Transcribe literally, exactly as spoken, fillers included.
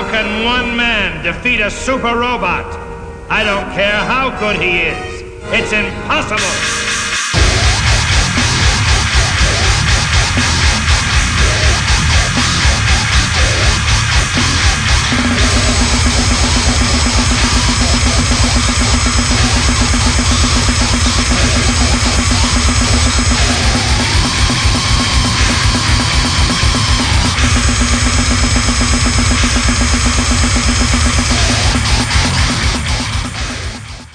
can one man defeat a super robot? I don't care how good he is. It's impossible.